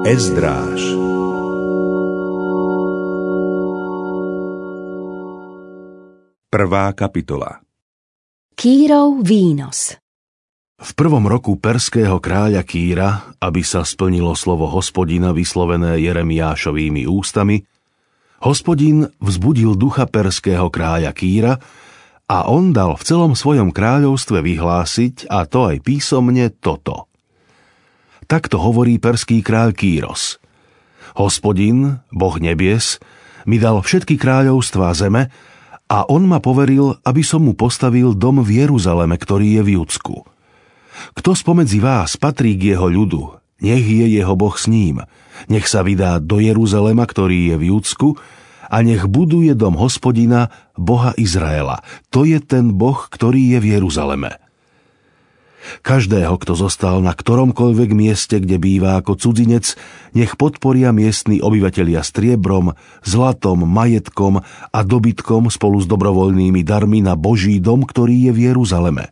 Ezdráž. Prvá kapitola. Kírov výnos. V prvom roku perského kráľa Kíra, aby sa splnilo slovo Hospodina vyslovené Jeremiášovými ústami, Hospodin vzbudil ducha perského kráľa Kíra a on dal v celom svojom kráľovstve vyhlásiť, a to aj písomne, toto. Takto hovorí perský kráľ Kíros. Hospodin, Boh nebies, mi dal všetky kráľovstvá zeme a on ma poveril, aby som mu postavil dom v Jeruzaleme, ktorý je v Judsku. Kto spomedzi vás patrí k jeho ľudu, nech je jeho Boh s ním. Nech sa vydá do Jeruzalema, ktorý je v Judsku, a nech buduje dom Hospodina, Boha Izraela. To je ten Boh, ktorý je v Jeruzaleme. Každého, kto zostal na ktoromkoľvek mieste, kde býva ako cudzinec, nech podporia miestni obyvatelia striebrom, zlatom, majetkom a dobytkom spolu s dobrovoľnými darmi na Boží dom, ktorý je v Jeruzaleme.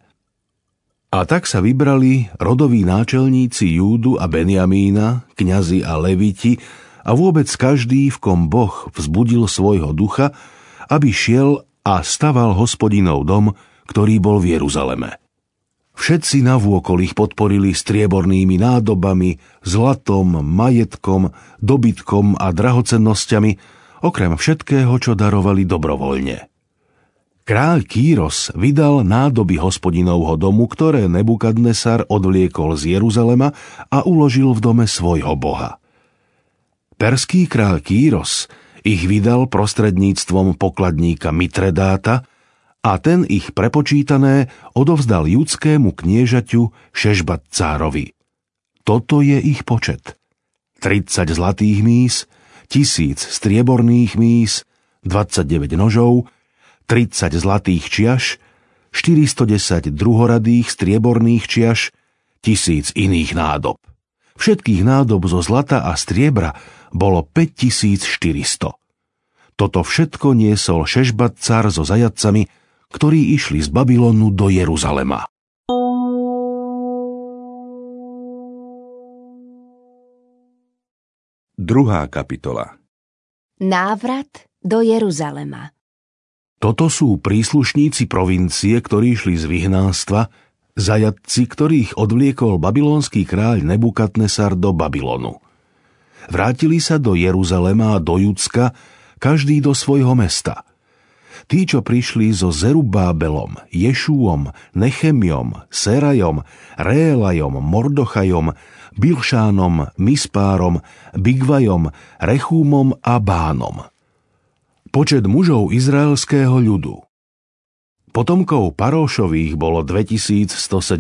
A tak sa vybrali rodoví náčelníci Júdu a Benjamína, kňazi a leviti a vôbec každý, v kom Boh vzbudil svojho ducha, aby šiel a staval Hospodinov dom, ktorý bol v Jeruzaleme. Všetci navôkol ich podporili striebornými nádobami, zlatom, majetkom, dobytkom a drahocennosťami, okrem všetkého, čo darovali dobrovoľne. Kráľ Kíros vydal nádoby Hospodinovho domu, ktoré Nebukadnesar odvliekol z Jeruzalema a uložil v dome svojho boha. Perský kráľ Kíros ich vydal prostredníctvom pokladníka Mitredáta a ten ich prepočítané odovzdal judskému kniežaťu Šešbatcárovi. Toto je ich počet. 30 zlatých mís, 1000 strieborných mís, 29 nožov, 30 zlatých čiaš, 410 druhoradých strieborných čiaš, 1000 iných nádob. Všetkých nádob zo zlata a striebra bolo 5400. Toto všetko niesol Šešbatcar so zajatcami, ktorí išli z Babylonu do Jeruzalema. Druhá kapitola. Návrat do Jeruzalema. Toto sú príslušníci provincie, ktorí šli z vyhnánstva, zajatci, ktorých odvliekol babylonský kráľ Nebukadnesar do Babylonu. Vrátili sa do Jeruzalema a do Judska, každý do svojho mesta. Tí, čo prišli so Zerubábelom, Ješúom, Nechemiom, Serajom, Réelajom, Mordochajom, Bilšánom, Mispárom, Bigvajom, Rechúmom a Bánom. Počet mužov izraelského ľudu. Potomkov Paróšových bolo 2172,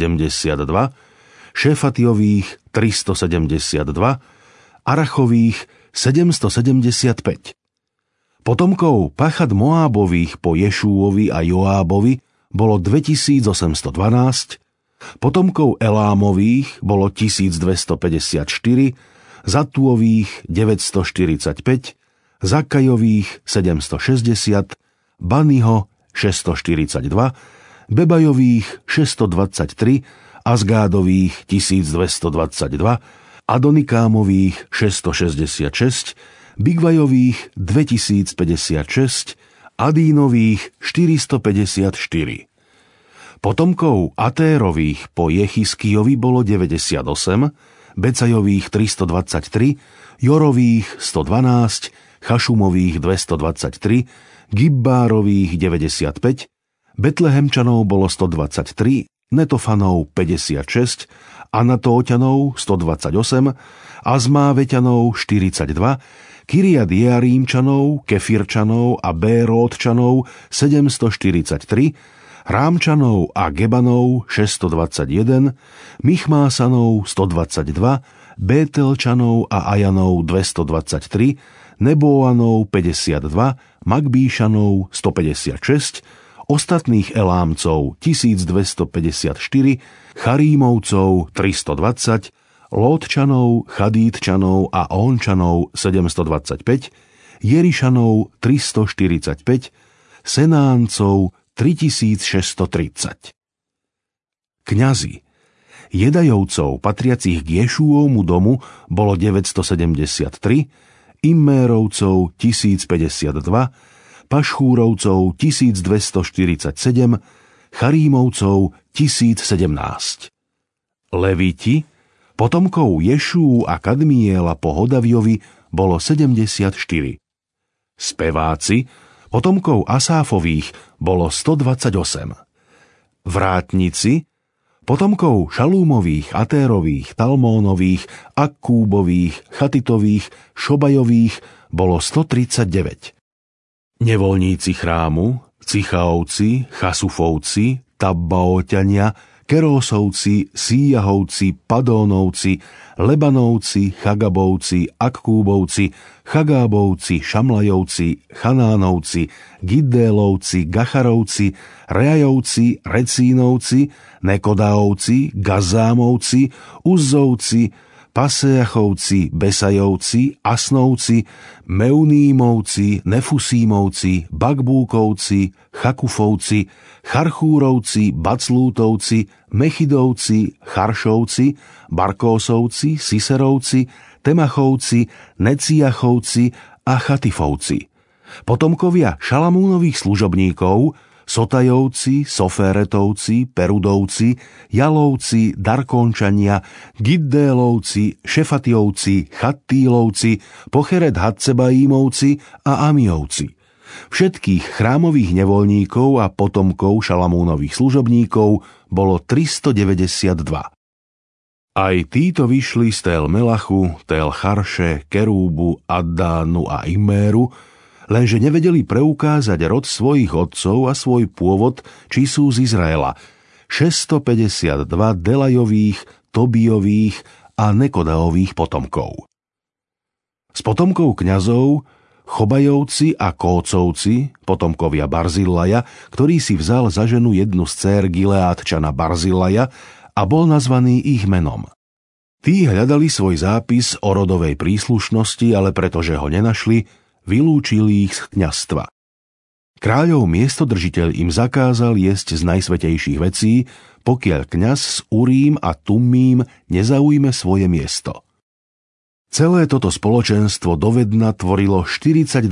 Šefatiových 372, Arachových 775. Potomkov Pachad Moábových po Ješúovi a Joábovi bolo 2812, potomkov Elámových bolo 1254, Zatúových 945, Zakajových 760, Baniho 642, Bebajových 623, Azgádových 1222, Adonikámových 666, Bigvajových 2056, Adínových 454. Potomkov Atérových po Jechiskijovi bolo 98, Becajových 323, Jorových 112, Chašumových 223, Gibbárových 95, Betlehemčanov bolo 123, Netofanov 56, Anatóťanov 128, Azmáveťanov 42, Kiriat Jearímčanov, Kefirčanov a Bérótčanov 743, Rámčanov a Gebanov 621, Michmásanov 122, Bételčanov a Ajanov 223, Nebóanov 52, Magbíšanov 156, ostatných Elámcov 1254, Charímovcov 320, Lótčanov, Chadítčanov a Ónčanov 725, Jerišanov 345, Senáncov 3630. Kňazi Jedajovcov patriacich k Ješúovmu domu bolo 973, Immérovcov 1052, Pašchúrovcov 1247, Charímovcov 1017. Leviti, potomkov Ješú a Kadmiela po Hodaviovi, bolo 74. Speváci, potomkov Asáfových, bolo 128. Vrátnici, potomkov Šalúmových, Atérových, Talmónových, Akkúbových, Chatitových, Šobajových bolo 139. Nevoľníci chrámu, Cichaovci, Chasufovci, Tabbaoťania, Kerósovci, Síjahovci, Padónovci, Lebanovci, Chagabovci, Akkúbovci, Chagábovci, Šamlajovci, Chanánovci, Giddélovci, Gacharovci, Reajovci, Recínovci, Nekodáovci, Gazámovci, Uzzovci, Paseachovci, Besajovci, Asnovci, Meunímovci, Nefusímovci, Bakbúkovci, Chakufovci, Charchúrovci, Baclútovci, Mechidovci, Charšovci, Barkósovci, Siserovci, Temachovci, Neciachovci a Chatifovci. Potomkovia Šalamúnových služobníkov, Sotajovci, Soféretovci, Perudovci, Jalovci, Darkončania, Giddélovci, Šefatiovci, Chattílovci, Pocheret Hatsebaímovci a Amiovci. Všetkých chrámových nevoľníkov a potomkov Šalamúnových služobníkov bolo 392. Aj títo vyšli z Tel Melachu, Tel Charše, Kerúbu, Addánu a Imméru, lenže nevedeli preukázať rod svojich otcov a svoj pôvod, či sú z Izraela. 652 Delajových, Tobijových a Nekodaových potomkov. Z potomkov kňazov Chobajovci a Kócovci, potomkovia Barzillaja, ktorý si vzal za ženu jednu z dcér Gileádčana Barzillaja a bol nazvaný ich menom. Tí hľadali svoj zápis o rodovej príslušnosti, ale pretože ho nenašli, vylúčili ich z kňazstva. Kráľov miestodržiteľ im zakázal jesť z najsvätejších vecí, pokiaľ kňaz s Urím a Tummím nezaujme svoje miesto. Celé toto spoločenstvo dovedna tvorilo 42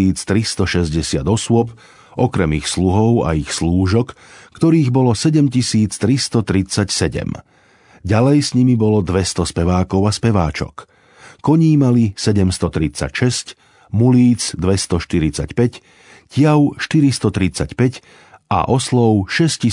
360 osôb, okrem ich sluhov a ich slúžok, ktorých bolo 7337. Ďalej s nimi bolo 200 spevákov a speváčok. Koní mali 736, mulíc 245, tiav 435 a oslov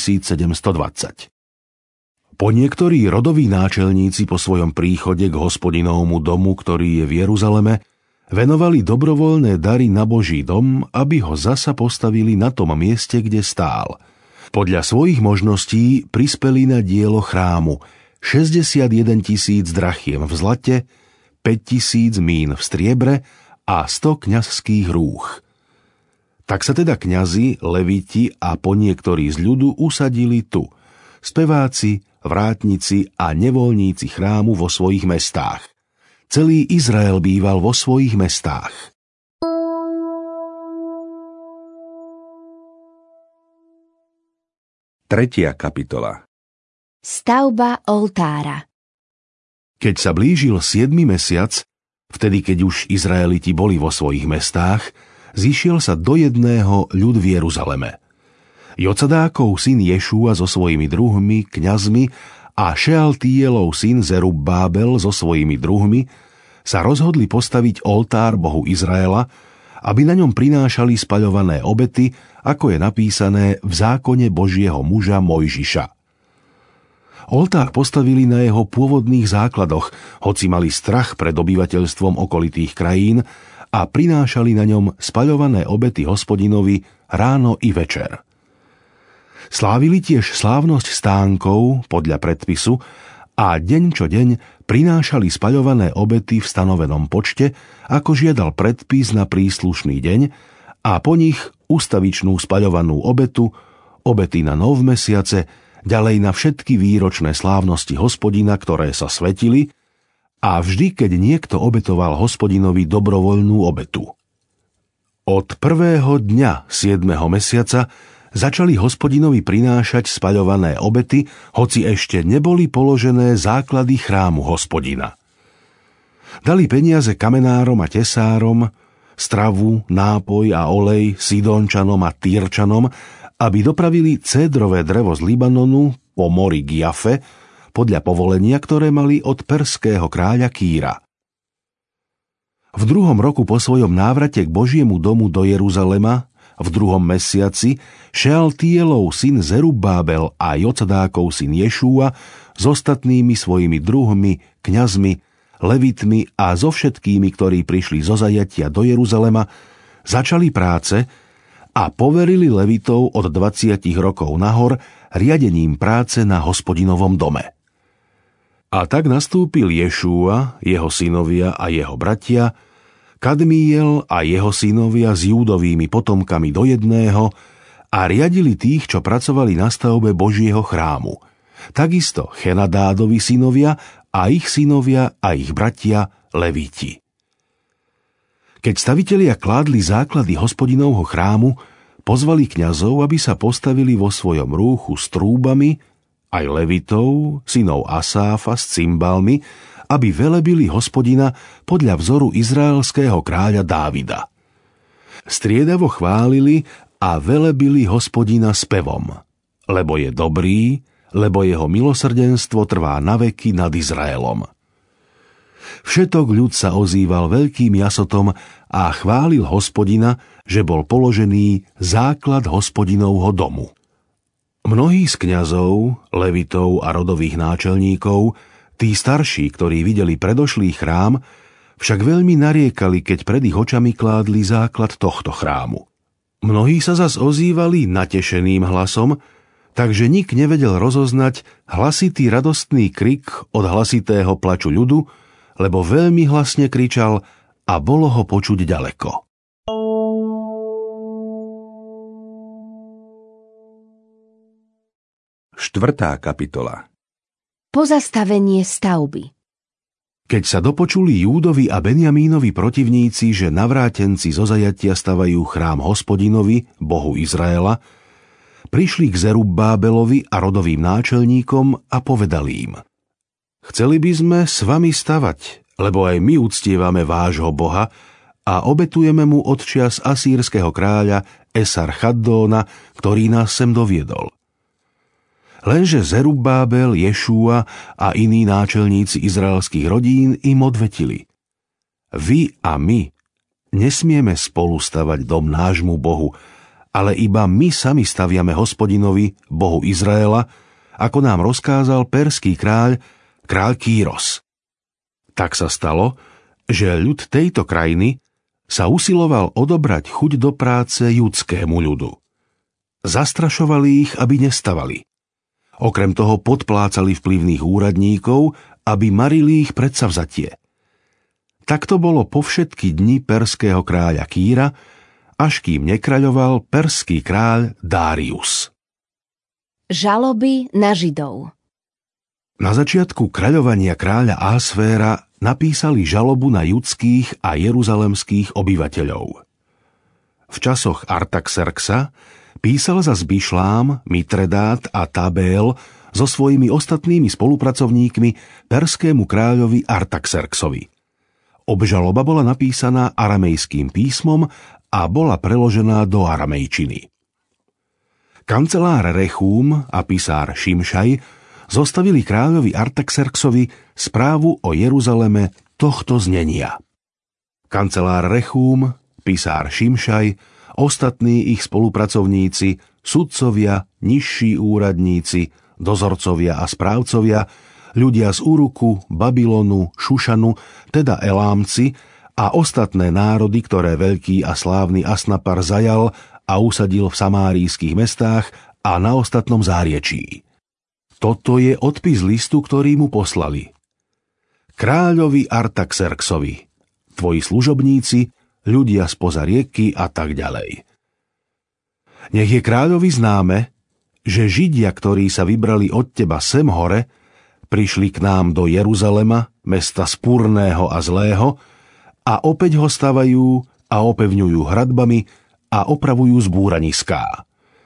6720. Po niektorí rodoví náčelníci po svojom príchode k Hospodinovmu domu, ktorý je v Jeruzaleme, venovali dobrovoľné dary na Boží dom, aby ho zasa postavili na tom mieste, kde stál. Podľa svojich možností prispeli na dielo chrámu 61 000 drachiem v zlate, 5 000 mín v striebre a 100 kňazských rúch. Tak sa teda kňazi, leviti a poniektorí z ľudu usadili tu, speváci, vrátnici a nevoľníci chrámu vo svojich mestách. Celý Izrael býval vo svojich mestách. Tretia kapitola. Stavba oltára. Keď sa blížil 7. mesiac, vtedy keď už Izraeliti boli vo svojich mestách, zišiel sa do jedného ľud v Jeruzaleme. Jocadákov syn Ješúa so svojimi druhmi, kňazmi a Šealtielov syn Zerubbábel so svojimi druhmi sa rozhodli postaviť oltár Bohu Izraela, aby na ňom prinášali spaľované obety, ako je napísané v zákone Božieho muža Mojžiša. Oltár postavili na jeho pôvodných základoch, hoci mali strach pred obyvateľstvom okolitých krajín a prinášali na ňom spaľované obety Hospodinovi ráno i večer. Slávili tiež slávnosť stánkov podľa predpisu a deň čo deň prinášali spaľované obety v stanovenom počte, ako žiadal predpis na príslušný deň, a po nich ustavičnú spaľovanú obetu, obety na novmesiace, ďalej na všetky výročné slávnosti Hospodina, ktoré sa svetili, a vždy, keď niekto obetoval Hospodinovi dobrovoľnú obetu. Od prvého dňa 7. mesiaca začali Hospodinovi prinášať spaľované obety, hoci ešte neboli položené základy chrámu Hospodina. Dali peniaze kamenárom a tesárom, stravu, nápoj a olej Sidončanom a Týrčanom, aby dopravili cédrové drevo z Libanonu po mori k Jafe, podľa povolenia, ktoré mali od perského kráľa Kýra. V 2. roku po svojom návrate k Božiemu domu do Jeruzalema, v 2. mesiaci, Šealtielov syn Zerubábel a Jocadákov syn Ješúa s ostatnými svojimi druhmi, kňazmi, levitmi a so všetkými, ktorí prišli zo zajatia do Jeruzalema, začali práce a poverili levitov od 20 rokov nahor riadením práce na Hospodinovom dome. A tak nastúpil Ješúa, jeho synovia a jeho bratia, Kadmiel a jeho synovia s Júdovými potomkami do jedného a riadili tých, čo pracovali na stavbe Božieho chrámu. Takisto Chenadádovi synovia a ich synovia a ich bratia Levíti. Keď stavitelia kládli základy Hospodinovho chrámu, pozvali kňazov, aby sa postavili vo svojom rúchu s trúbami, aj Levitov, synov Asáfa s cymbalmi, aby velebili Hospodina podľa vzoru izraelského kráľa Dávida. Striedavo chválili a velebili Hospodina spevom, lebo je dobrý, lebo jeho milosrdenstvo trvá naveky nad Izraelom. Všetok ľud sa ozýval veľkým jasotom a chválil Hospodina, že bol položený základ Hospodinovho domu. Mnohí z kňazov, levitov a rodových náčelníkov, tí starší, ktorí videli predošlý chrám, však veľmi nariekali, keď pred ich očami kládli základ tohto chrámu. Mnohí sa zas ozývali natešeným hlasom, takže nik nevedel rozoznať hlasitý radostný krik od hlasitého plaču ľudu, lebo veľmi hlasne kričal a bolo ho počuť ďaleko. Štvrtá kapitola. Pozastavenie stavby. Keď sa dopočuli Júdovi a Benjamínovi protivníci, že navrátenci zo zajatia stavajú chrám Hospodinovi, Bohu Izraela, prišli k Zerubbábelovi a rodovým náčelníkom a povedali im: Chceli by sme s vami stavať, lebo aj my uctievame vášho Boha a obetujeme mu od čias asýrskeho kráľa Esarchaddóna, ktorý nás sem doviedol. Lenže Zerubbábel, Ješúa a iní náčelníci izraelských rodín im odvetili: Vy a my nesmieme spolu stavať dom nášmu Bohu, ale iba my sami staviame Hospodinovi, Bohu Izraela, ako nám rozkázal perský kráľ Kýros. Tak sa stalo, že ľud tejto krajiny sa usiloval odobrať chuť do práce judskému ľudu. Zastrašovali ich, aby nestavali. Okrem toho podplácali vplyvných úradníkov, aby marili ich predsavzatie. Tak to bolo po všetky dni perského kráľa Kýra, až kým nekráľoval perský kráľ Dárius. Žaloby na Židov. Na začiatku kráľovania kráľa Ahasvéra napísali žalobu na judských a jeruzalemských obyvateľov. V časoch Artaxerxa písal zas Bišlám, Mitredát a Tabél so svojimi ostatnými spolupracovníkmi perskému kráľovi Artaxerxovi. Obžaloba bola napísaná aramejským písmom a bola preložená do aramejčiny. Kancelár Rechúm a pisár Šimšaj zostavili kráľovi Artaxerxovi správu o Jeruzaleme tohto znenia. Kancelár Rechúm, pisár Šimšaj, ostatní ich spolupracovníci, sudcovia, nižší úradníci, dozorcovia a správcovia, ľudia z Uruku, Babylonu, Šušanu, teda Elámci a ostatné národy, ktoré veľký a slávny Asnapar zajal a usadil v samárijských mestách a na ostatnom záriečí. Toto je odpis listu, ktorý mu poslali. Kráľovi Artaxerxovi, tvoji služobníci, ľudia spoza rieky a tak ďalej. Nech je kráľovi známe, že Židia, ktorí sa vybrali od teba sem hore, prišli k nám do Jeruzalema, mesta spúrneho a zlého, a opäť ho stavajú a opevňujú hradbami a opravujú zbúraniská.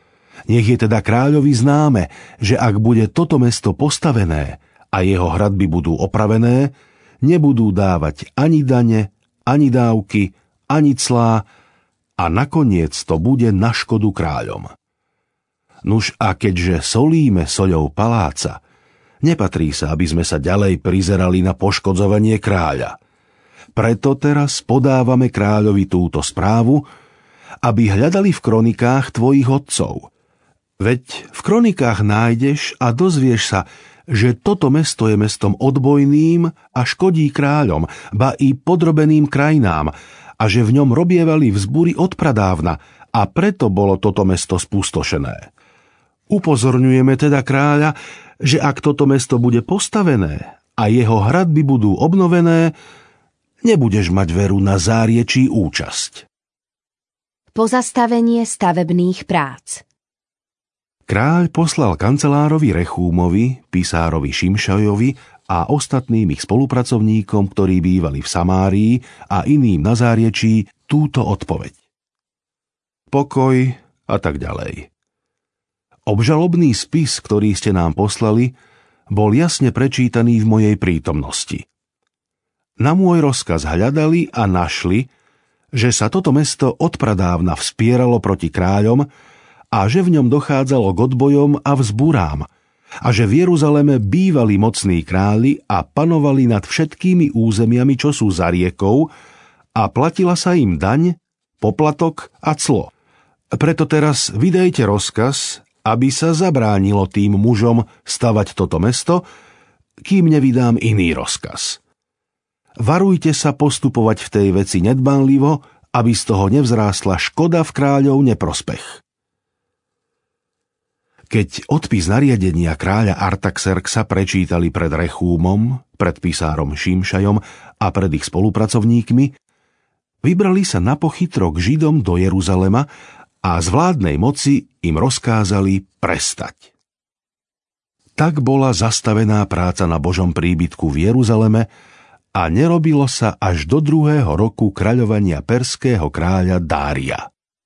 Nech je teda kráľovi známe, že ak bude toto mesto postavené a jeho hradby budú opravené, nebudú dávať ani dane, ani dávky, ani clá a nakoniec to bude na škodu kráľom. Nuž a keďže solíme soľou paláca, nepatrí sa, aby sme sa ďalej prizerali na poškodzovanie kráľa. Preto teraz podávame kráľovi túto správu, aby hľadali v kronikách tvojich otcov. Veď v kronikách nájdeš a dozvieš sa, že toto mesto je mestom odbojným a škodí kráľom, ba i podrobeným krajinám, a že v ňom robievali vzbúry odpradávna a preto bolo toto mesto spustošené. Upozorňujeme teda kráľa, že ak toto mesto bude postavené a jeho hradby budú obnovené, nebudeš mať veru na záriečí účasť. Pozastavenie stavebných prác. Kráľ poslal kancelárovi Rechúmovi, pisárovi Šimšajovi a ostatným ich spolupracovníkom, ktorí bývali v Samárii a iným na záriečí, túto odpoveď. Pokoj a tak ďalej. Obžalobný spis, ktorý ste nám poslali, bol jasne prečítaný v mojej prítomnosti. Na môj rozkaz hľadali a našli, že sa toto mesto odpradávna vspieralo proti kráľom a že v ňom dochádzalo k odbojom a vzbúrám a že v Jeruzaleme bývali mocní králi a panovali nad všetkými územiami, čo sú za riekou, a platila sa im daň, poplatok a clo. Preto teraz vydajte rozkaz, aby sa zabránilo tým mužom stavať toto mesto, kým nevydám iný rozkaz. Varujte sa postupovať v tej veci nedbánlivo, aby z toho nevzrástla škoda v kráľov neprospech. Keď odpis nariadenia kráľa Artaxerxa prečítali pred Rechúmom, pred pisárom Šimšajom a pred ich spolupracovníkmi, vybrali sa na pochytro k Židom do Jeruzalema a z vládnej moci im rozkázali prestať. Tak bola zastavená práca na Božom príbytku v Jeruzaleme a nerobilo sa až do 2. roku kráľovania perského kráľa Dária.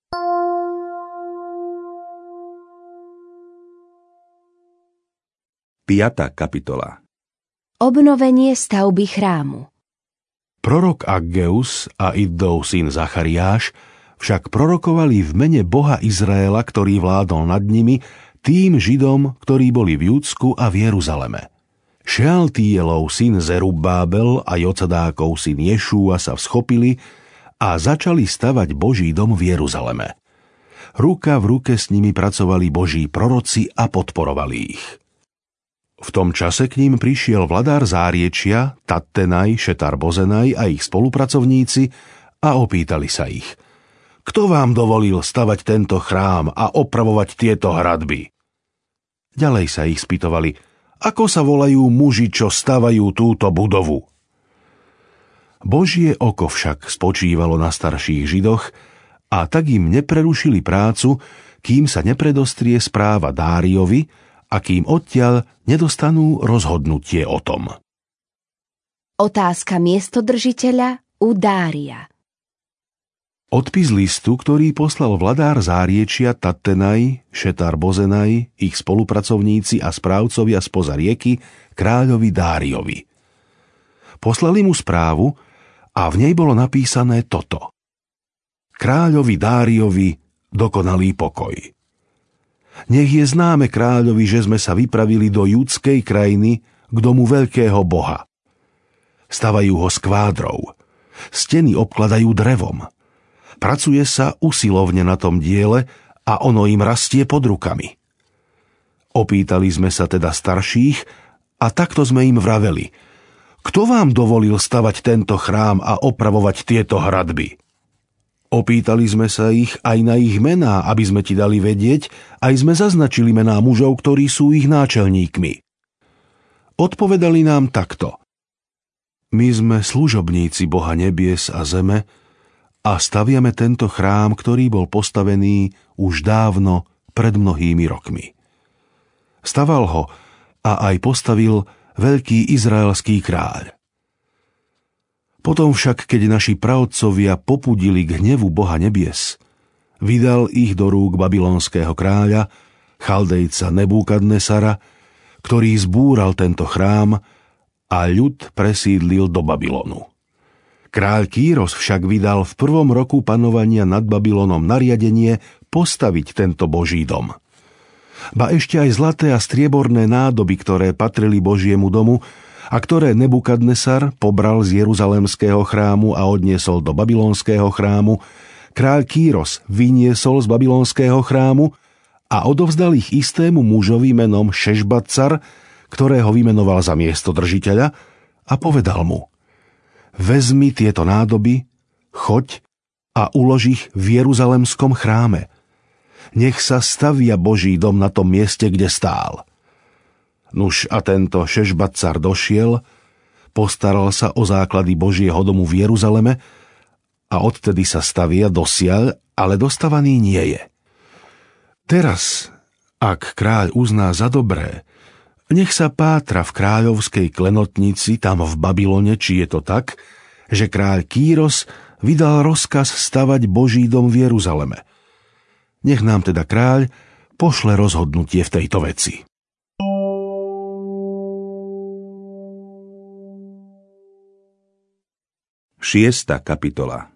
Piatá kapitola. Obnovenie stavby chrámu. Prorok Aggeus a Iddov syn Zachariáš však prorokovali v mene Boha Izraela, ktorý vládol nad nimi, tým Židom, ktorí boli v Júdsku a v Jeruzaleme. Šealtielov syn Zerubbábel a Jocadákov syn Ješúa sa vzchopili a začali stavať Boží dom v Jeruzaleme. Ruka v ruke s nimi pracovali Boží proroci a podporovali ich. V tom čase k ním prišiel vladár záriečia, Tattenaj, Šetar Bozenaj a ich spolupracovníci a opýtali sa ich: Kto vám dovolil stavať tento chrám a opravovať tieto hradby? Ďalej sa ich spýtovali: Ako sa volajú muži, čo stavajú túto budovu? Božie oko však spočívalo na starších Židoch a tak im neprerušili prácu, kým sa nepredostrie správa Dáriovi a kým odtiaľ nedostanú rozhodnutie o tom. Otázka miestodržiteľa u Dária. Odpis listu, ktorý poslal vladár záriečia Tattenaj, Šetar Bozenaj, ich spolupracovníci a správcovia spoza rieky, kráľovi Dáriovi. Poslali mu správu a v nej bolo napísané toto: Kráľovi Dáriovi dokonalý pokoj. Nech je známe kráľovi, že sme sa vypravili do judskej krajiny k domu veľkého boha. Stavajú ho z kvádrov, steny obkladajú drevom. Pracuje sa usilovne na tom diele a ono im rastie pod rukami. Opýtali sme sa teda starších a takto sme im vraveli: Kto vám dovolil stavať tento chrám a opravovať tieto hradby? Opýtali sme sa ich aj na ich mená, aby sme ti dali vedieť, aj sme zaznačili mená mužov, ktorí sú ich náčelníkmi. Odpovedali nám takto: My sme služobníci Boha nebies a zeme a staviame tento chrám, ktorý bol postavený už dávno, pred mnohými rokmi. Staval ho a aj postavil veľký izraelský kráľ. Potom však, keď naši praotcovia popudili k hnevu Boha nebies, vydal ich do rúk babylonského kráľa Chaldejca Nebúkadnesara, ktorý zbúral tento chrám a ľud presídlil do Babylonu. Kráľ Kýros však vydal v 1. roku panovania nad Babylonom nariadenie postaviť tento Boží dom. Ba ešte aj zlaté a strieborné nádoby, ktoré patrili Božiemu domu a ktoré Nebukadnesar pobral z Jeruzalemského chrámu a odniesol do babylonského chrámu, kráľ Kýros vyniesol z babylonského chrámu a odovzdal ich istému mužovi menom Šešbacar, ktorého vymenoval za miestodržiteľa, a povedal mu: vezmi tieto nádoby, choď a ulož ich v Jeruzalemskom chráme. Nech sa stavia Boží dom na tom mieste, kde stál. Nuž a tento Šešbacar došiel, postaral sa o základy Božieho domu v Jeruzaleme a odtedy sa stavia dosiaľ, ale dostavaný nie je. Teraz, ak kráľ uzná za dobré, nech sa pátra v kráľovskej klenotnici tam v Babylone, či je to tak, že kráľ Kýros vydal rozkaz stavať Boží dom v Jeruzaleme. Nech nám teda kráľ pošle rozhodnutie v tejto veci. Šiesta kapitola.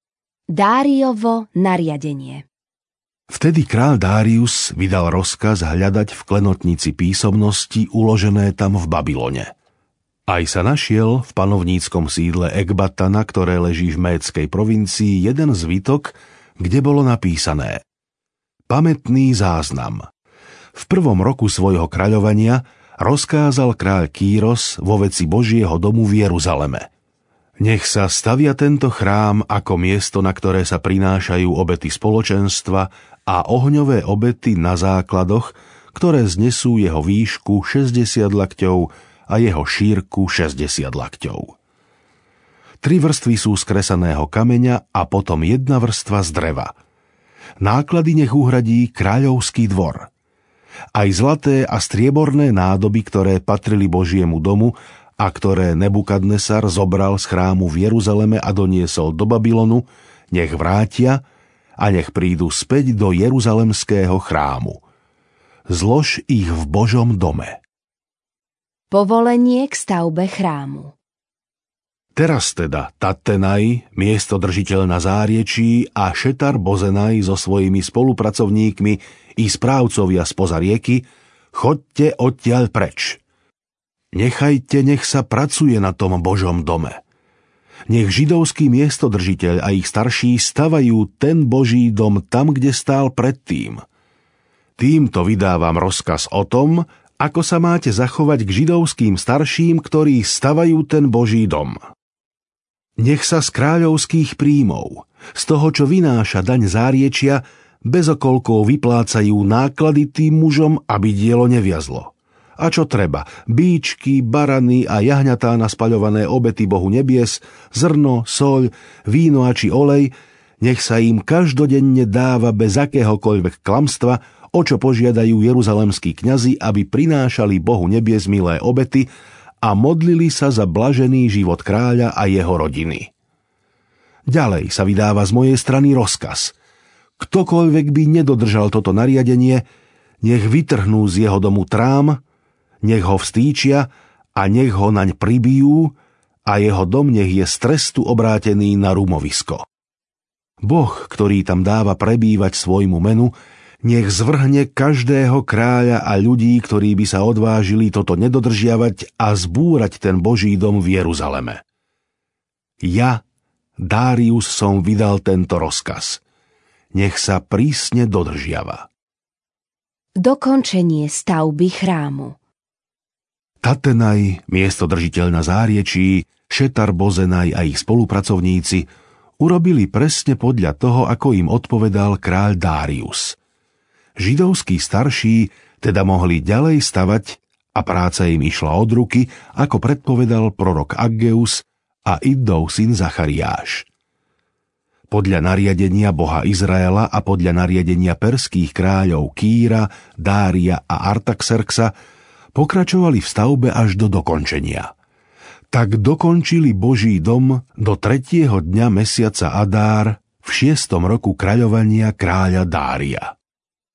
Dárijovo nariadenie. Vtedy kráľ Dárius vydal rozkaz hľadať v klenotnici písomnosti uložené tam v Babylone. Aj sa našiel v panovníckom sídle Ekbatana, ktoré leží v Médskej provincii, jeden zvitok, kde bolo napísané: Pamätný záznam. V 1. roku svojho kráľovania rozkázal kráľ Kýros vo veci Božieho domu v Jeruzaleme. Nech sa stavia tento chrám ako miesto, na ktoré sa prinášajú obety spoločenstva a ohňové obety na základoch, ktoré znesú jeho výšku 60 lakťov a jeho šírku 60 lakťov. 3 vrstvy sú z kresaného kameňa a potom 1 vrstva z dreva. Náklady nech uhradí kráľovský dvor. Aj zlaté a strieborné nádoby, ktoré patrili Božiemu domu a ktoré Nebukadnesar zobral z chrámu v Jeruzaleme a doniesol do Babylonu, nech vrátia a nech prídu späť do Jeruzalemského chrámu. Zlož ich v Božom dome. Povolenie k stavbe chrámu. Teraz teda Tattenaj, miestodržiteľ na Záriečí, a Šetar Bozenaj so svojimi spolupracovníkmi i správcovia spoza rieky, choďte odtiaľ preč. Nechajte, nech sa pracuje na tom Božom dome. Nech židovský miestodržiteľ a ich starší stavajú ten Boží dom tam, kde stál predtým. Týmto vydávam rozkaz o tom, ako sa máte zachovať k židovským starším, ktorí stavajú ten Boží dom. Nech sa z kráľovských príjmov, z toho, čo vynáša daň Záriečia, bez okolkov vyplácajú náklady tým mužom, aby dielo neviazlo. A čo treba? Bíčky, barany a jahňatá na spaľované obety Bohu nebies, zrno, soľ, víno a či olej, nech sa im každodenne dáva bez akéhokoľvek klamstva, o čo požiadajú jeruzalemskí kňazi, aby prinášali Bohu nebies milé obety a modlili sa za blažený život kráľa a jeho rodiny. Ďalej sa vydáva z mojej strany rozkaz. Ktokoľvek by nedodržal toto nariadenie, nech vytrhnú z jeho domu trám, nech ho vstýčia a nech ho naň pribijú a jeho dom nech je z trestu obrátený na rumovisko. Boh, ktorý tam dáva prebývať svojmu menu, nech zvrhne každého kráľa a ľudí, ktorí by sa odvážili toto nedodržiavať a zbúrať ten Boží dom v Jeruzaleme. Ja, Dárius, som vydal tento rozkaz. Nech sa prísne dodržiava. Dokončenie stavby chrámu. Tattenaj, miestodržiteľ na Záriečí, Šetar Bozenaj a ich spolupracovníci urobili presne podľa toho, ako im odpovedal kráľ Dárius. Židovskí starší teda mohli ďalej stavať a práca im išla od ruky, ako predpovedal prorok Aggeus a Iddov syn Zachariáš. Podľa nariadenia Boha Izraela a podľa nariadenia perských kráľov Kýra, Dária a Artaxerxa pokračovali v stavbe až do dokončenia. Tak dokončili Boží dom do 3. dňa mesiaca Adár v 6. roku kráľovania kráľa Dária.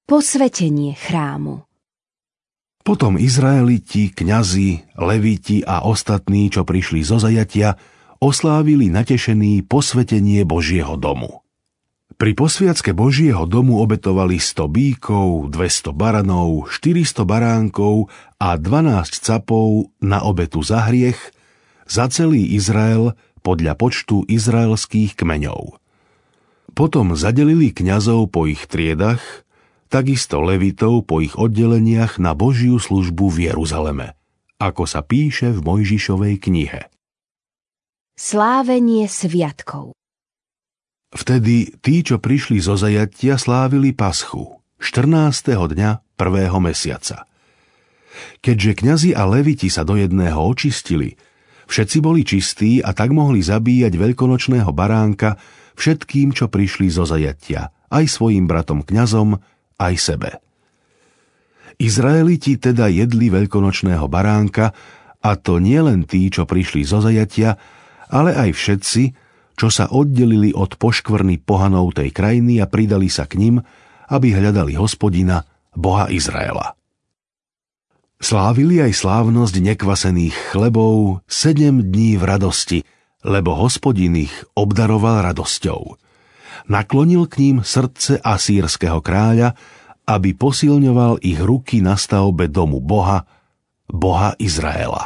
Posvetenie chrámu. Potom Izraeliti, kňazi, levíti a ostatní, čo prišli zo zajatia, oslávili natešený posvetenie Božieho domu. Pri posviacke Božieho domu obetovali 100 bíkov, 200 baranov, 400 baránkov a 12 capov na obetu za hriech, za celý Izrael podľa počtu izraelských kmeňov. Potom zadelili kňazov po ich triedach, takisto levitov po ich oddeleniach na Božiu službu v Jeruzaleme, ako sa píše v Mojžišovej knihe. Slávenie sviatkov. Vtedy tí, čo prišli zo zajatia, slávili Paschu, 14. dňa 1. mesiaca. Keďže kňazi a leviti sa do jedného očistili, všetci boli čistí a tak mohli zabíjať veľkonočného baránka všetkým, čo prišli zo zajatia, aj svojim bratom kňazom, aj sebe. Izraeliti teda jedli veľkonočného baránka, a to nie len tí, čo prišli zo zajatia, ale aj všetci, čo sa oddelili od poškvrny pohanov tej krajiny a pridali sa k nim, aby hľadali Hospodina, Boha Izraela. Slávili aj slávnosť nekvasených chlebov 7 dní v radosti, lebo Hospodin ich obdaroval radosťou. Naklonil k ním srdce asýrskeho kráľa, aby posilňoval ich ruky na stavbe domu Boha, Boha Izraela.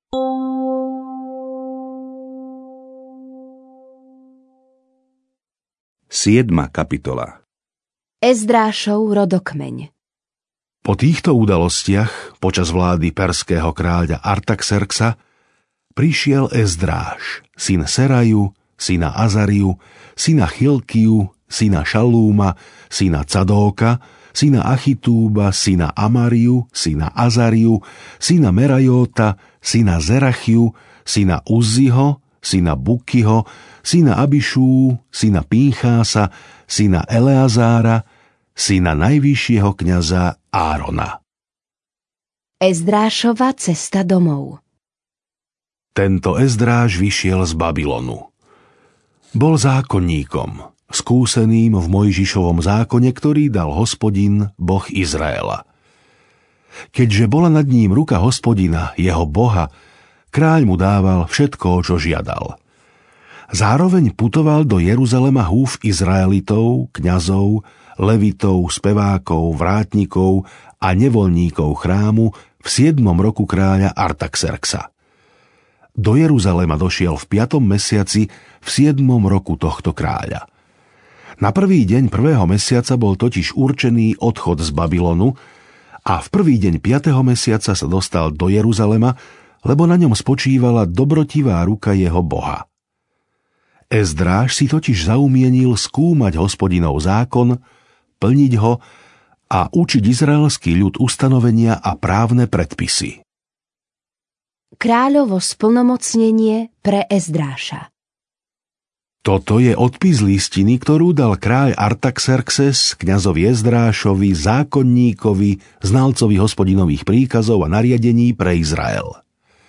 Siedma kapitola. Ezdrášov rodokmeň. Po týchto udalostiach, počas vlády perského kráľa Artaxerxa, prišiel Ezdráš, syn Seraju, syna Azariu, syna Chilkiu, syna Šalúma, syna Cadóka, syna Achitúba, syna Amariu, syna Azariu, syna Merajóta, syna Zerachiu, syna Uzziho, syna Bukiho, syna Abišú, syna Pínchása, syna Eleazára, syna najvyššieho kňaza Árona. Ezdrášova cesta domov. Tento Ezdráš vyšiel z Babylonu. Bol zákonníkom, skúseným v Mojžišovom zákone, ktorý dal Hospodin, Boh Izraela. Keďže bola nad ním ruka Hospodina, jeho Boha, kráľ mu dával všetko, čo žiadal. Zároveň putoval do Jeruzalema húf Izraelitov, kňazov, levitov, spevákov, vrátnikov a nevoľníkov chrámu v 7. roku kráľa Artaxerxa. Do Jeruzalema došiel v 5. mesiaci v 7. roku tohto kráľa. Na prvý deň 1. mesiaca bol totiž určený odchod z Babylonu a v prvý deň 5. mesiaca sa dostal do Jeruzalema, lebo na ňom spočívala dobrotivá ruka jeho Boha. Ezdráš si totiž zaumienil skúmať Hospodinov zákon, plniť ho a učiť izraelský ľud ustanovenia a právne predpisy. Kráľovo splnomocnenie pre Ezdráša. Toto je odpis listiny, ktorú dal kráľ Artaxerxes kňazovi Ezdrášovi, zákonníkovi, znalcovi Hospodinových príkazov a nariadení pre Izrael.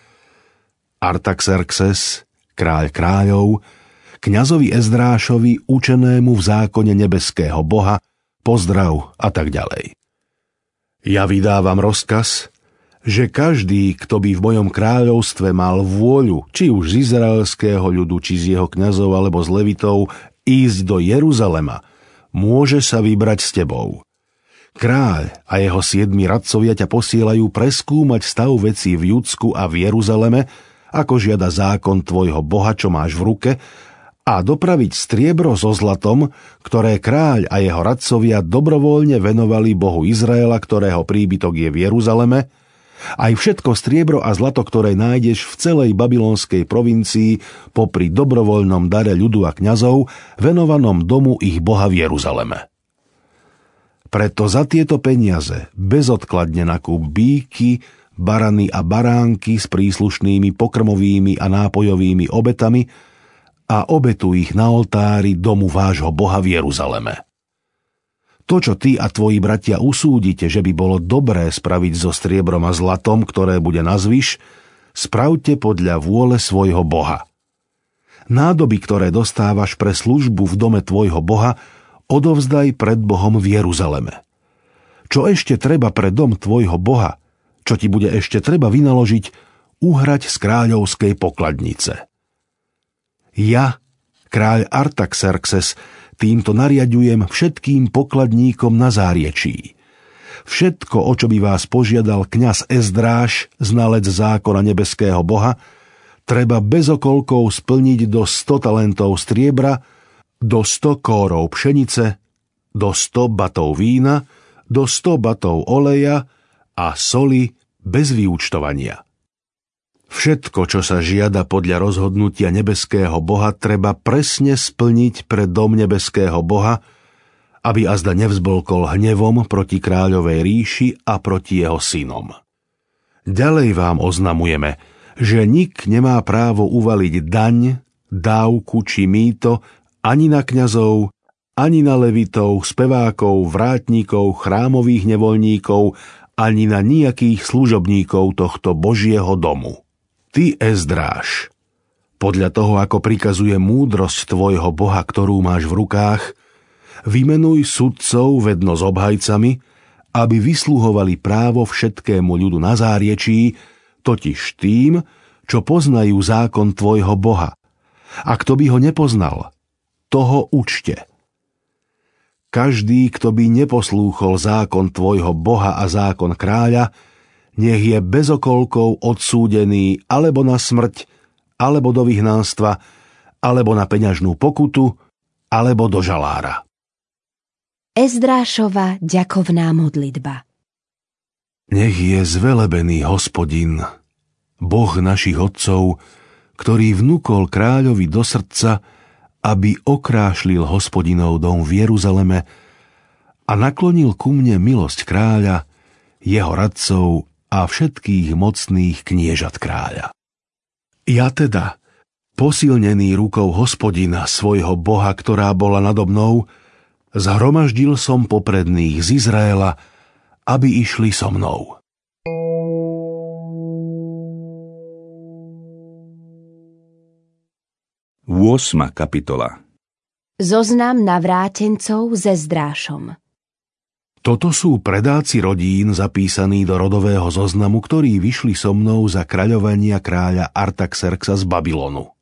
Artaxerxes, kráľ kráľov, kňazovi Ezdrášovi, učenému v zákone nebeského Boha, pozdrav a tak ďalej. Ja vydávam rozkaz, že každý, kto by v mojom kráľovstve mal vôľu, či už z izraelského ľudu, či z jeho kňazov alebo z levitov, ísť do Jeruzalema, môže sa vybrať s tebou. Kráľ a jeho 7 radcovia ťa posielajú preskúmať stav vecí v Judsku a v Jeruzaleme, ako žiada zákon tvojho Boha, čo máš v ruke, a dopraviť striebro so zlatom, ktoré kráľ a jeho radcovia dobrovoľne venovali Bohu Izraela, ktorého príbytok je v Jeruzaleme, aj všetko striebro a zlato, ktoré nájdeš v celej babylonskej provincii popri dobrovoľnom dare ľudu a kňazov, venovanom domu ich Boha v Jeruzaleme. Preto za tieto peniaze bezodkladne nakúp bíky, barany a baránky s príslušnými pokrmovými a nápojovými obetami a obetuj ich na oltári domu vášho Boha v Jeruzaleme. To, čo ty a tvoji bratia usúdite, že by bolo dobré spraviť so striebrom a zlatom, ktoré bude nazvyš, spravte podľa vôle svojho Boha. Nádoby, ktoré dostávaš pre službu v dome tvojho Boha, odovzdaj pred Bohom v Jeruzaleme. čo ešte treba pre dom tvojho Boha, čo ti bude ešte treba vynaložiť, uhrať z kráľovskej pokladnice. Ja, kráľ Artaxerxes, týmto nariadujem všetkým pokladníkom na záriečí. Všetko, o čo by vás požiadal kňaz Ezdráš, znalec zákona nebeského Boha, treba bez okolkov splniť do 100 talentov striebra, do 100 kórov pšenice, do 100 batov vína, do 100 batov oleja a soli bez vyúčtovania. Všetko, čo sa žiada podľa rozhodnutia nebeského Boha, treba presne splniť pre dom nebeského Boha, aby azda nevzblkol hnevom proti kráľovej ríši a proti jeho synom. Ďalej vám oznamujeme, že nik nemá právo uvaliť daň, dávku či mýto ani na kňazov, ani na levitov, spevákov, vrátnikov, chrámových nevoľníkov, ani na nijakých služobníkov tohto Božieho domu. Ty, Ezdráš, podľa toho, ako prikazuje múdrosť tvojho Boha, ktorú máš v rukách, vymenuj sudcov vedno s obhajcami, aby vysluhovali právo všetkému ľudu na záriečí, totiž tým, čo poznajú zákon tvojho Boha. A kto by ho nepoznal, toho učte. Každý, kto by neposlúchol zákon tvojho Boha a zákon kráľa, nech je bez okolkov odsúdený alebo na smrť, alebo do vyhnanstva, alebo na peňažnú pokutu, alebo do žalára. Ezdrášova ďakovná modlitba. Nech je zvelebený Hospodin, Boh našich otcov, ktorý vnúkol kráľovi do srdca, aby okrášlil Hospodinov dom v Jeruzaleme a naklonil ku mne milosť kráľa, jeho radcov a všetkých mocných kniežat kráľa. Ja teda, posilnený rukou Hospodina, svojho Boha, ktorá bola nado mnou, zhromaždil som popredných z Izraela, aby išli so mnou. Ôsma kapitola. Zoznam navrátencov s Ezdrášom. Toto sú predáci rodín zapísaní do rodového zoznamu, ktorí vyšli so mnou za kráľovania kráľa Artaxerxa z Babylonu.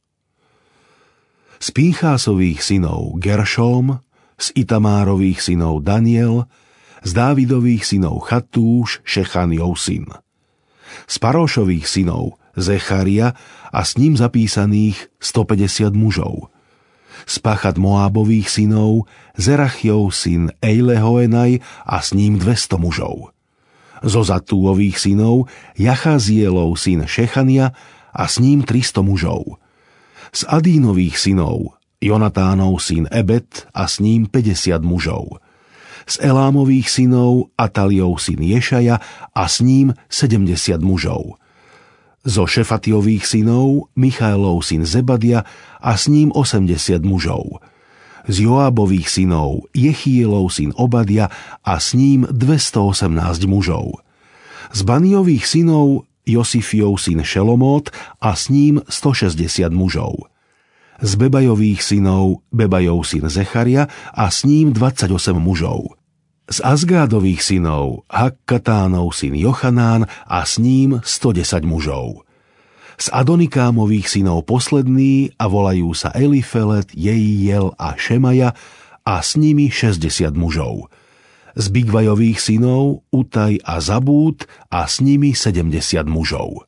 Z Pínchásových synov Geršóm, z Itamárových synov Daniel, z Dávidových synov Chatúš, Šechanjov syn. Z Paróšových synov Zecharia a s ním zapísaných 150 mužov. Z Pachat Moábových synov Zerachjov syn Eilehoenaj a s ním 200 mužov. Zo Zatúových synov Jachazielov syn Šechania a s ním 300 mužov. Z Adínových synov Jonatánov syn Ebed a s ním 50 mužov. Z Elámových synov Ataliov syn Ješaja a s ním 70 mužov. Zo Šefatiových synov Michaelov syn Zebadia a s ním 80 mužov. Z Joábových synov Jechielov syn Obadia a s ním 218 mužov. Z Baniových synov Josifiov syn Šelomót a s ním 160 mužov. Z Bebajových synov Bebajov syn Zecharia a s ním 28 mužov. Z Azgádových synov Hakkatánov syn Jochanán a s ním 110 mužov. Z Adonikámových synov posledný a volajú sa Elifelet, Jeiel a Šemaja a s nimi 60 mužov. Z Bigvajových synov Utaj a Zabút a s nimi 70 mužov.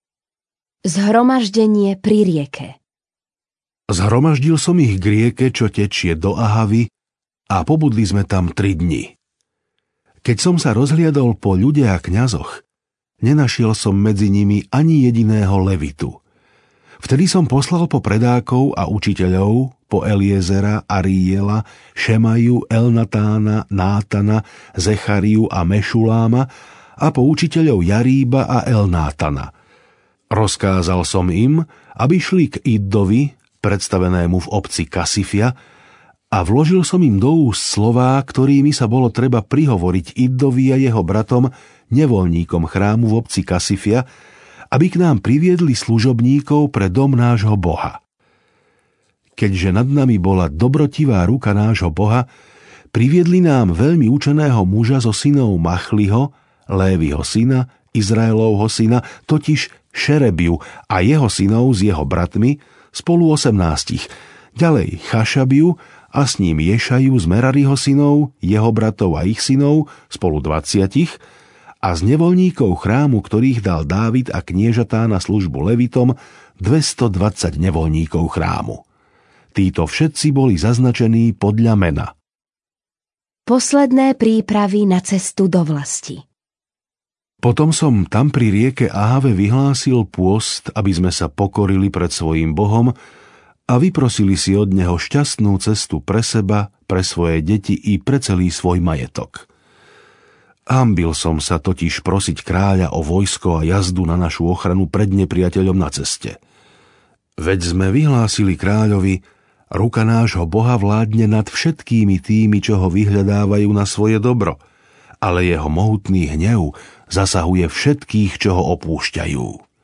Zhromaždenie pri rieke. Zhromaždil som ich k rieke, čo tečie do Ahavy, a pobudli sme tam 3 dni. Keď som sa rozhliadol po ľudia a kňazoch, nenašiel som medzi nimi ani jediného levitu. Vtedy som poslal po predákov a učiteľov, po Eliezera, Ariela, Šemaju, Elnatána, Nátana, Zechariu a Mešuláma a po učiteľov Jaríba a Elnátana. Rozkázal som im, aby šli k Iddovi, predstavenému v obci Kasifia, a vložil som im do úst slová, ktorými sa bolo treba prihovoriť Iddovi a jeho bratom, nevoľníkom chrámu v obci Kasifia, aby k nám priviedli služobníkov pre dom nášho Boha. Keďže nad nami bola dobrotivá ruka nášho Boha, priviedli nám veľmi učeného muža zo synov Machliho, Léviho syna, Izraelovho syna, totiž Šerebiu a jeho synov s jeho bratmi, spolu 18, ďalej Chašabiu a s ním Ješaju z Merariho synov, jeho bratov a ich synov, spolu 20, a z nevoľníkov chrámu, ktorých dal Dávid a kniežatá na službu Levitom, 220 nevoľníkov chrámu. Títo všetci boli zaznačení podľa mena. Posledné prípravy na cestu do vlasti. Potom som tam pri rieke Ahave vyhlásil pôst, aby sme sa pokorili pred svojím Bohom a vyprosili si od neho šťastnú cestu pre seba, pre svoje deti i pre celý svoj majetok. Hanbil som sa totiž prosiť kráľa o vojsko a jazdu na našu ochranu pred nepriateľom na ceste. Veď sme vyhlásili kráľovi, ruka nášho Boha vládne nad všetkými tými, čo ho vyhľadávajú na svoje dobro, ale jeho mohutný hnev zasahuje všetkých, čo ho opúšťajú.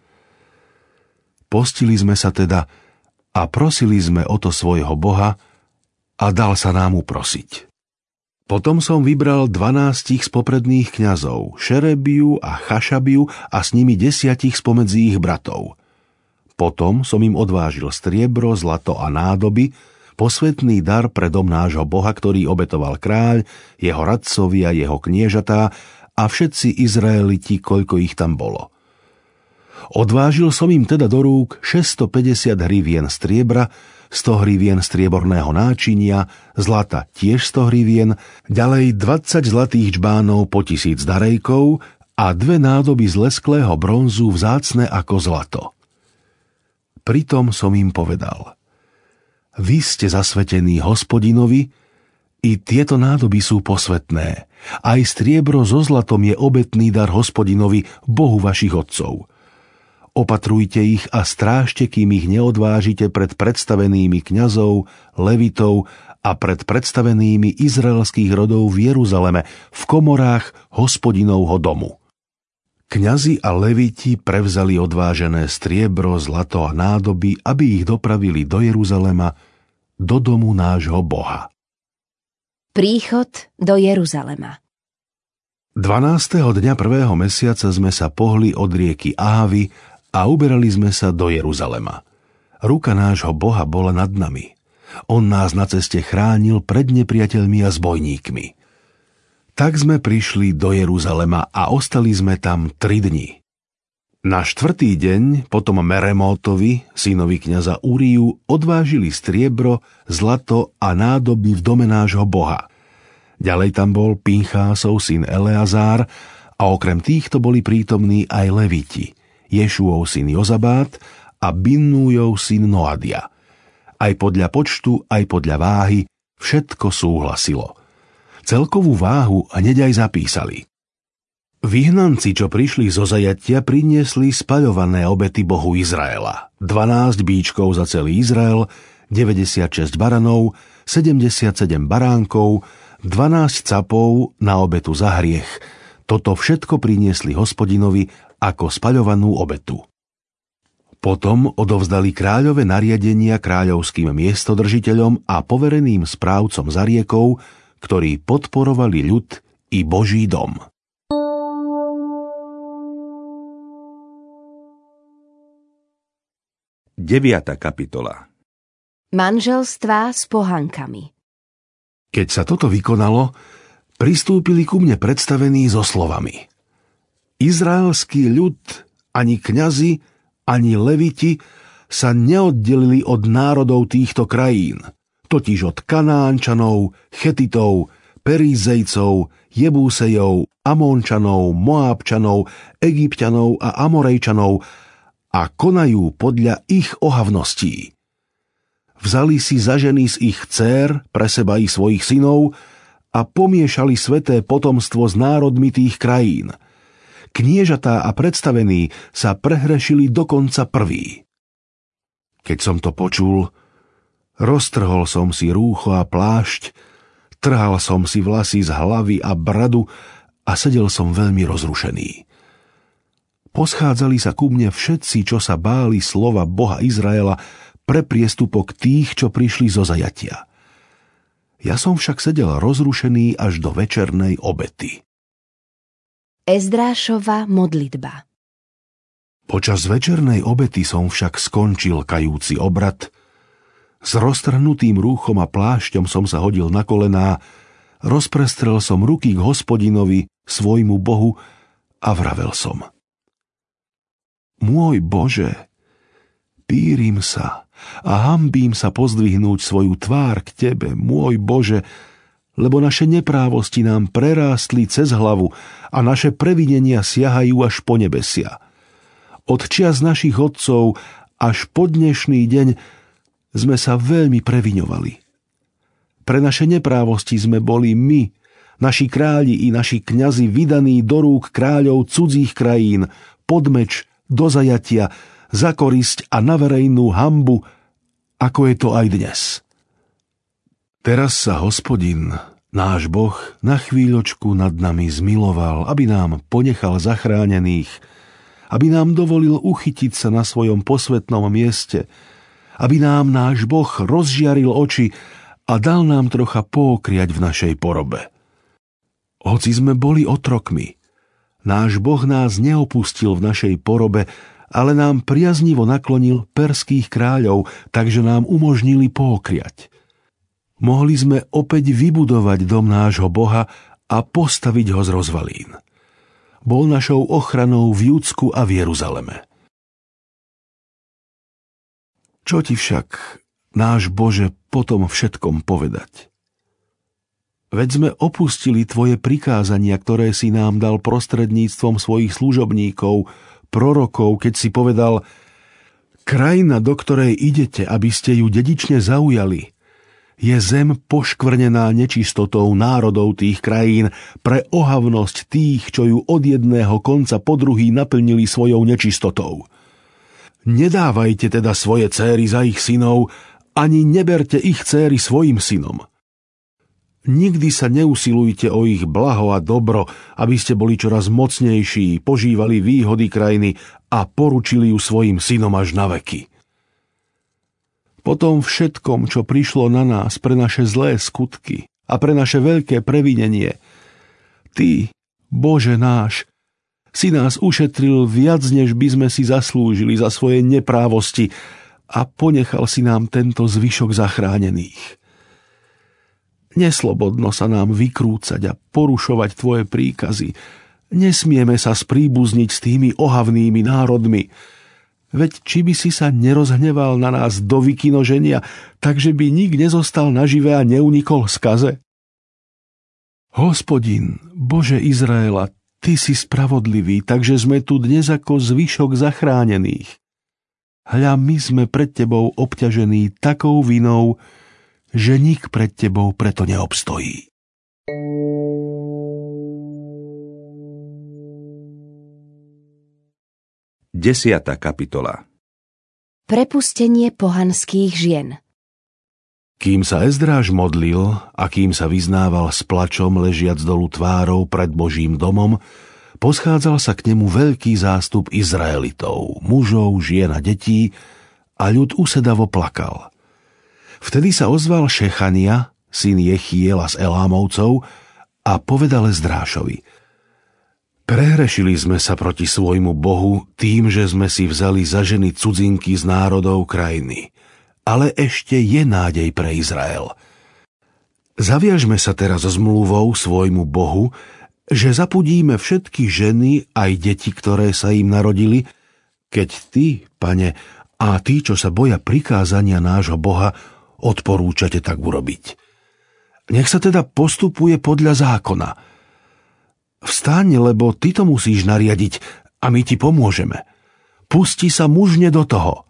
Postili sme sa teda a prosili sme o to svojho Boha a dal sa nám uprosiť. Potom som vybral 12 z popredných kňazov, Šerebiu a Chašabiu a s nimi 10 spomedzi ich bratov. Potom som im odvážil striebro, zlato a nádoby, posvätný dar pre dom nášho Boha, ktorý obetoval kráľ, jeho radcovia, jeho kniežatá a všetci Izraeliti, koľko ich tam bolo. Odvážil som im teda do rúk 650 hrivien striebra, 100 hrivien strieborného náčinia, zlata tiež 100 hrivien, ďalej 20 zlatých džbánov po 1000 darejkov a 2 nádoby z lesklého bronzu vzácne ako zlato. Pritom som im povedal: Vy ste zasvetení Hospodinovi, i tieto nádoby sú posvätné. Aj striebro so zlatom je obetný dar Hospodinovi, Bohu vašich otcov. Opatrujte ich a strážte, kým ich neodvážite pred predstavenými kňazov, levitov a pred predstavenými izraelských rodov v Jeruzaleme, v komorách Hospodinovho domu. Kňazi a leviti prevzali odvážené striebro, zlato a nádoby, aby ich dopravili do Jeruzalema, do domu nášho Boha. Príchod do Jeruzalema. 12. dňa 1. mesiaca sme sa pohli od rieky Ahavy a uberali sme sa do Jeruzalema. Ruka nášho Boha bola nad nami. On nás na ceste chránil pred nepriateľmi a zbojníkmi. Tak sme prišli do Jeruzalema a ostali sme tam 3 dni. Na 4. deň potom Meremótovi, synovi kňaza Uriu, odvážili striebro, zlato a nádoby v dome nášho Boha. Ďalej tam bol Pinchásov syn Eleazár a okrem týchto boli prítomní aj leviti, Ješuov syn Jozabát a Binnújov syn Noadia. Aj podľa počtu, aj podľa váhy všetko súhlasilo. Celkovú váhu hneď aj zapísali. Vyhnanci, čo prišli zo zajatia, priniesli spaľované obety Bohu Izraela. 12 bíčkov za celý Izrael, 96 baranov, 77 baránkov, 12 capov na obetu za hriech. Toto všetko priniesli Hospodinovi ako spaľovanú obetu. Potom odovzdali kráľove nariadenia kráľovským miestodržiteľom a povereným správcom za riekou, ktorí podporovali ľud i Boží dom. Deviata kapitola. Manželstvá s pohankami. Keď sa toto vykonalo, pristúpili ku mne predstavení so slovami: Izraelský ľud, ani kňazi, ani leviti sa neoddelili od národov týchto krajín, totiž od Kanánčanov, Chetitov, Perízejcov, Jebúsejov, Amónčanov, Moábčanov, Egypťanov a Amorejčanov a konajú podľa ich ohavností. Vzali si za ženy z ich dcér pre seba i svojich synov a pomiešali sveté potomstvo s národmi tých krajín. Kniežatá a predstavení sa prehrešili dokonca prví. Keď som to počul, roztrhol som si rúcho a plášť, trhal som si vlasy z hlavy a bradu a sedel som veľmi rozrušený. Poschádzali sa ku mne všetci, čo sa báli slova Boha Izraela pre priestupok tých, čo prišli zo zajatia. Ja som však sedel rozrušený až do večernej obety. Ezdrášova modlitba. Počas večernej obety som však skončil kajúci obrad. S roztrhnutým rúchom a plášťom som sa hodil na kolená, rozprestrel som ruky k Hospodinovi, svojmu Bohu, a vravel som: Môj Bože, pýrim sa a hanbím sa pozdvihnúť svoju tvár k Tebe, môj Bože, lebo naše neprávosti nám prerástli cez hlavu a naše previnenia siahajú až po nebesia. Od čias našich otcov až po dnešný deň sme sa veľmi previňovali. Pre naše neprávosti sme boli my, naši králi i naši kňazi, vydaní do rúk kráľov cudzích krajín, pod meč, do zajatia, za korisť a na verejnú hanbu, ako je to aj dnes. Teraz sa Hospodin, náš Boh, na chvíľočku nad nami zmiloval, aby nám ponechal zachránených, aby nám dovolil uchytiť sa na svojom posvätnom mieste, aby nám náš Boh rozžiaril oči a dal nám trocha pookriať v našej porobe. Hoci sme boli otrokmi, náš Boh nás neopustil v našej porobe, ale nám priaznivo naklonil perských kráľov, takže nám umožnili pookriať. Mohli sme opäť vybudovať dom nášho Boha a postaviť ho z rozvalín. Bol našou ochranou v Júdsku a v Jeruzaleme. Čo ti však, náš Bože, potom všetkom povedať? Veď sme opustili tvoje prikázania, ktoré si nám dal prostredníctvom svojich služobníkov, prorokov, keď si povedal: Krajina, do ktorej idete, aby ste ju dedične zaujali, je zem poškvrnená nečistotou národov tých krajín pre ohavnosť tých, čo ju od jedného konca po druhý naplnili svojou nečistotou. Nedávajte teda svoje céry za ich synov, ani neberte ich céry svojim synom. Nikdy sa neusilujte o ich blaho a dobro, aby ste boli čoraz mocnejší, požívali výhody krajiny a poručili ju svojim synom až na veky. Po tom všetkom, čo prišlo na nás pre naše zlé skutky a pre naše veľké previnenie, Ty, Bože náš, si nás ušetril viac, než by sme si zaslúžili za svoje neprávosti a ponechal si nám tento zvyšok zachránených. Neslobodno sa nám vykrúcať a porušovať Tvoje príkazy. Nesmieme sa spríbuzniť s tými ohavnými národmi. Veď či by si sa nerozhneval na nás do vykinoženia, takže by nik nezostal nažive a neunikol skaze? Hospodin, Bože Izraela, Ty si spravodlivý, takže sme tu dnes ako zvyšok zachránených. Hľa, my sme pred Tebou obťažení takou vinou, že nik pred Tebou preto neobstojí. Desiata kapitola. Prepustenie pohanských žien. Kým sa Ezdráž modlil a kým sa vyznával s plačom ležiac dolu tvárou pred Božím domom, poschádzal sa k nemu veľký zástup Izraelitov, mužov, žien a detí, a ľud usedavo plakal. Vtedy sa ozval Šechania, syn Jechiela z Elámovcov, a povedal Ezdrášovi: Prehrešili sme sa proti svojmu Bohu tým, že sme si vzali za ženy cudzinky z národov krajiny. Ale ešte je nádej pre Izrael. Zaviažme sa teraz zmluvou svojmu Bohu, že zapudíme všetky ženy aj deti, ktoré sa im narodili, keď Ty, Pane, a tí, čo sa boja prikázania nášho Boha, odporúčate tak urobiť. Nech sa teda postupuje podľa zákona. Vstaň, lebo ty to musíš nariadiť a my ti pomôžeme. Pusti sa mužne do toho.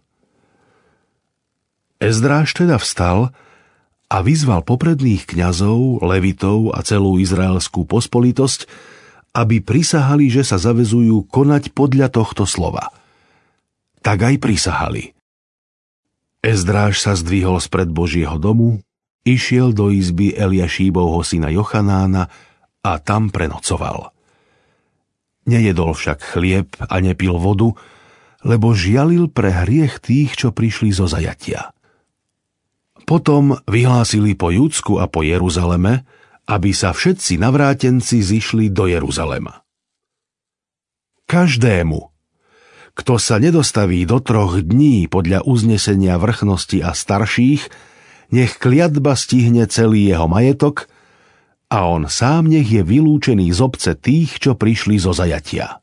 Ezdráž teda vstal a vyzval popredných kňazov, levitov a celú izraelskú pospolitosť, aby prisahali, že sa zavezujú konať podľa tohto slova. Tak aj prisahali. Ezdráž sa zdvihol spred Božieho domu, išiel do izby Eliašíbovho syna Jochanána a tam prenocoval. Nejedol však chlieb a nepil vodu, lebo žialil pre hriech tých, čo prišli zo zajatia. Potom vyhlásili po Júdsku a po Jeruzaleme, aby sa všetci navrátenci zišli do Jeruzalema. Každému, kto sa nedostaví do 3 dní podľa uznesenia vrchnosti a starších, nech kliatba stihne celý jeho majetok a on sám nech je vylúčený z obce tých, čo prišli zo zajatia.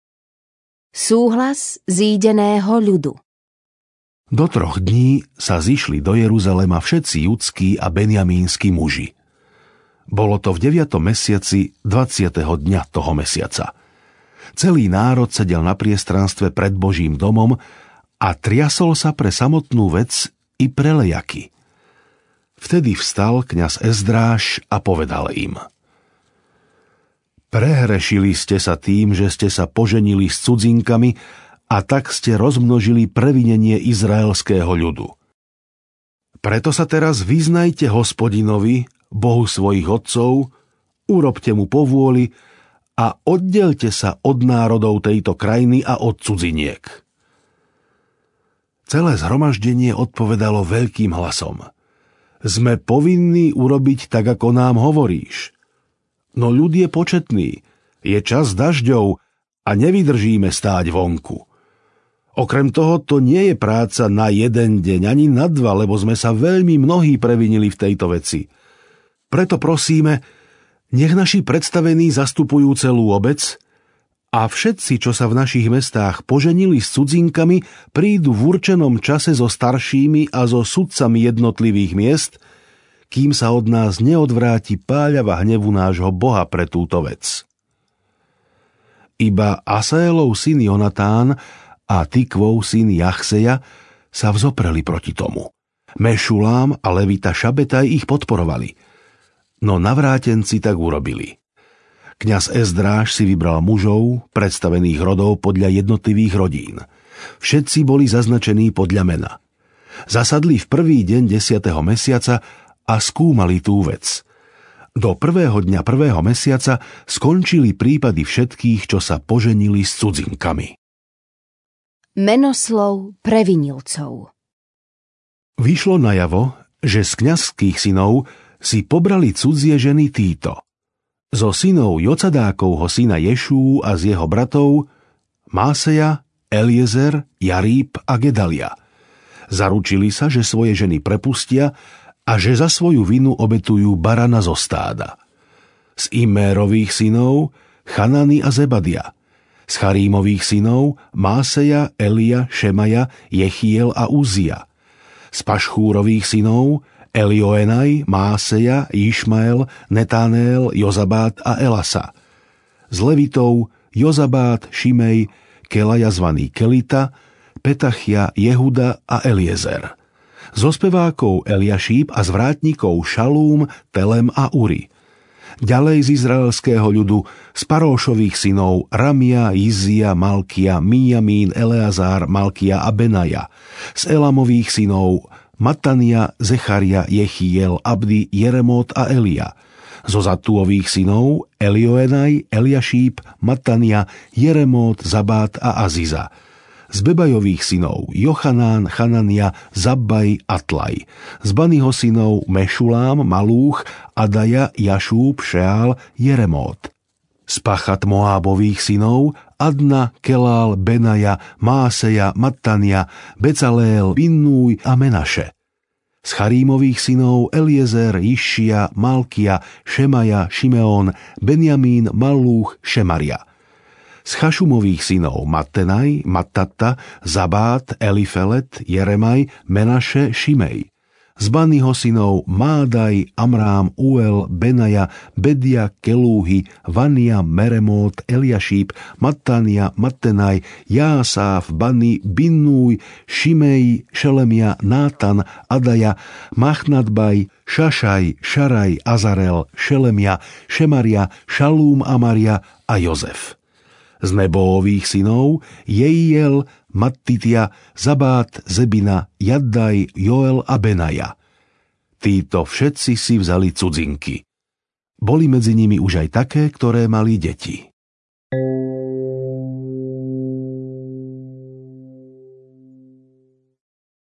Súhlas zídeného ľudu. Do 3 dní sa zišli do Jeruzalema všetci judskí a benjamínsky muži. Bolo to v 9. mesiaci 20. dňa toho mesiaca. Celý národ sedel na priestranstve pred Božím domom a triasol sa pre samotnú vec i pre lejaky. Vtedy vstal kňaz Ezdráš a povedal im: Prehrešili ste sa tým, že ste sa poženili s cudzinkami a tak ste rozmnožili previnenie izraelského ľudu. Preto sa teraz vyznajte Hospodinovi, Bohu svojich otcov, urobte mu povôli a oddelte sa od národov tejto krajiny a od cudziniek. Celé zhromaždenie odpovedalo veľkým hlasom: Sme povinní urobiť tak, ako nám hovoríš. No ľud je početný, je čas dažďov a nevydržíme stáť vonku. Okrem toho, to nie je práca na 1 deň, ani na 2, lebo sme sa veľmi mnohí previnili v tejto veci. Preto prosíme, nech naši predstavení zastupujú celú obec a všetci, čo sa v našich mestách poženili s cudzinkami, prídu v určenom čase so staršími a so sudcami jednotlivých miest, kým sa od nás neodvráti páľava hnevu nášho Boha pre túto vec. Iba Asaelov syn Jonatán a Tikvov syn Jachseja sa vzopreli proti tomu. Mešulám a levita Šabetaj ich podporovali, no navrátenci tak urobili. Kňaz Ezdráš si vybral mužov, predstavených rodov podľa jednotlivých rodín. Všetci boli zaznačení podľa mena. Zasadli v prvý deň 10. mesiaca a skúmali tú vec. Do 1. dňa 1. mesiaca skončili prípady všetkých, čo sa poženili s cudzinkami. Menoslov previnilcov. Vyšlo najavo, že z kňazských synov si pobrali cudzie ženy títo: zo synov Jocadákovho syna Ješú a z jeho bratov Máseja, Eliezer, Jaríb a Gedalia. Zaručili sa, že svoje ženy prepustia a že za svoju vinu obetujú barana zo stáda. Z Imérových synov Chanany a Zebadia. Z Charímových synov Máseja, Elia, Šemaja, Jechiel a Uzia. Z Pašchúrových synov Elioenaj, Máseja, Išmael, Netanel, Jozabát a Elasa. Z Levitov Jozabát, Šimej, Kelaja zvaný Kelita, Petachia, Jehuda a Eliezer. Zo spevákov Eliašíb a z vrátnikov Šalúm, Telem a Uri. Ďalej z izraelského ľudu z Paróšových synov Ramia, Izia, Malkia, Míjamín, Eleazár, Malkia a Benaja. Z Elamových synov Matania, Zecharia, Jechiel, Abdi, Jeremot a Elia. Zo Zatúových synov Elioenaj, Eliašíb, Matania, Jeremot, Zabát a Aziza. Z Bebajových synov Jochanán, Chanania, Zabbaj, Atlaj. Z Baniho synov Mešulám, Malúch, Adaja, Jašúb, Šeál, Jeremot. Z Pachat Moábových synov Adna, Kelál, Benaja, Máseja, Mattania, Becaléel, Binnúj a Menaše. Z Charímových synov Eliezer, Iššia, Malkia, Šemaja, Šimeón, Benjamín, Malúch, Šemaria. Z Chašumových synov Mattenaj, Mattata, Zabát, Elifelet, Jeremaj, Menaše, Šimej. Z Baniho synov Mádaj, Amrám, Uel, Benaja, Bedia, Kelúhy, Vania, Meremót, Eliašíb, Mattania, Mattenaj, Jásáf, Bani, Binnúj, Šimej, Šelemia, Nátan, Adaja, Machnadbaj, Šašaj, Šaraj, Azarel, Šelemia, Šemaria, Šalúm, Amaria a Jozef. Z Nebóových synov Jeiel, Mattitia, Zabát, Zebina, Jaddaj, Joel a Benaja. Títo všetci si vzali cudzinky. Boli medzi nimi už aj také, ktoré mali deti.